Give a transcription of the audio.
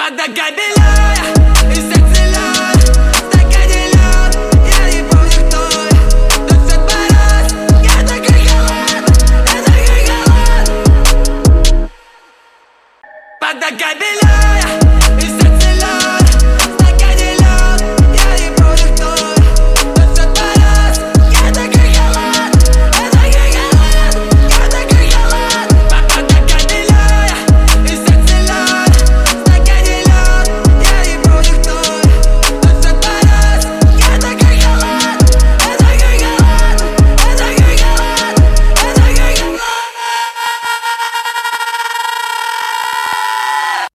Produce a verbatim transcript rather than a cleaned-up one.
Потакай белая, и сердце лед, в стакане лед, я не помню кто я. Душит мороз, я такой холод, я такой холод. Потакай белая.